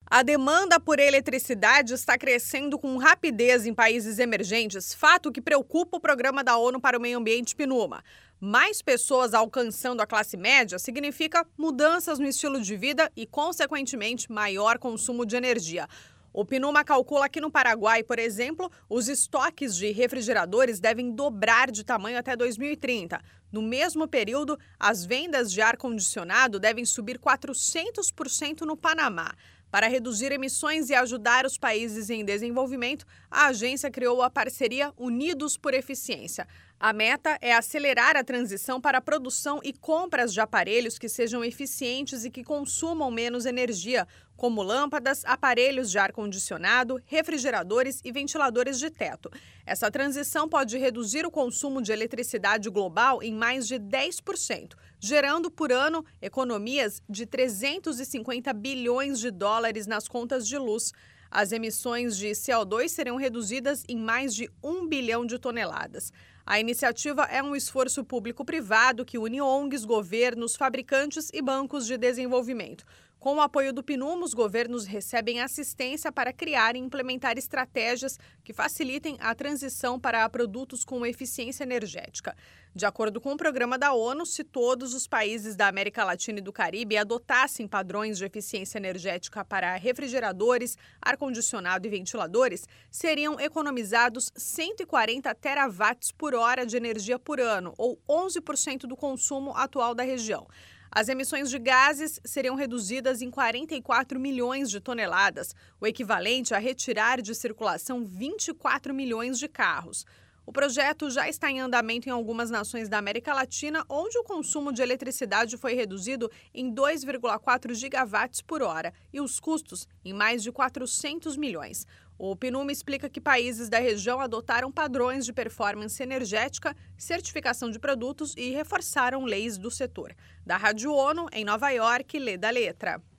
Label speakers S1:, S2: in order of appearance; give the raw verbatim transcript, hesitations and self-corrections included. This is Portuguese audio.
S1: A demanda por eletricidade está crescendo com rapidez em países emergentes, fato que preocupa o Programa da ONU para o Meio Ambiente PNUMA. Mais pessoas alcançando a classe média significa mudanças no estilo de vida e, consequentemente, maior consumo de energia. O PNUMA calcula que no Paraguai, por exemplo, os estoques de refrigeradores devem dobrar de tamanho até dois mil e trinta. No mesmo período, as vendas de ar-condicionado devem subir quatrocentos por cento no Panamá. Para reduzir emissões e ajudar os países em desenvolvimento, a agência criou a parceria Unidos por Eficiência. A meta é acelerar a transição para a produção e compras de aparelhos que sejam eficientes e que consumam menos energia, como lâmpadas, aparelhos de ar-condicionado, refrigeradores e ventiladores de teto. Essa transição pode reduzir o consumo de eletricidade global em mais de dez por cento, gerando por ano economias de trezentos e cinquenta bilhões de dólares nas contas de luz. As emissões de C O dois serão reduzidas em mais de um bilhão de toneladas. A iniciativa é um esforço público-privado que une O N Gs, governos, fabricantes e bancos de desenvolvimento. Com o apoio do PNUMA, os governos recebem assistência para criar e implementar estratégias que facilitem a transição para produtos com eficiência energética. De acordo com o programa da ONU, se todos os países da América Latina e do Caribe adotassem padrões de eficiência energética para refrigeradores, ar-condicionado e ventiladores, seriam economizados cento e quarenta terawatts por hora de energia por ano, ou onze por cento do consumo atual da região. As emissões de gases seriam reduzidas em quarenta e quatro milhões de toneladas, o equivalente a retirar de circulação vinte e quatro milhões de carros. O projeto já está em andamento em algumas nações da América Latina, onde o consumo de eletricidade foi reduzido em dois vírgula quatro gigawatts por hora e os custos em mais de quatrocentos milhões. O PNUMA explica que países da região adotaram padrões de performance energética, certificação de produtos e reforçaram leis do setor. Da Rádio ONU, em Nova York, Leda Letra.